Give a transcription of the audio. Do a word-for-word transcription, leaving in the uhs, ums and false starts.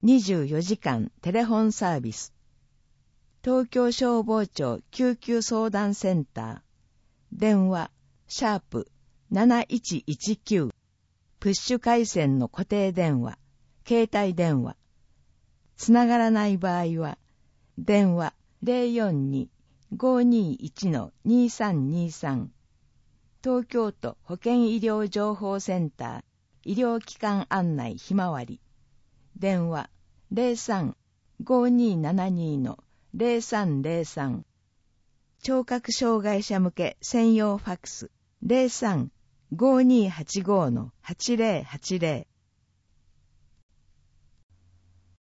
にじゅうよじかんテレフォンサービス。東京消防庁救急相談センター。電話、シャープなないちいちきゅう。プッシュ回線の固定電話、携帯電話。つながらない場合は、電話 ゼロよんに ごーにーいち にーさんにーさん。東京都保健医療情報センター、医療機関案内ひまわり。電話 ゼロさん ごーにーななにー ゼロさんゼロさん。聴覚障害者向け専用ファクス ゼロさん ごーにーはちごー はちゼロはちゼロ。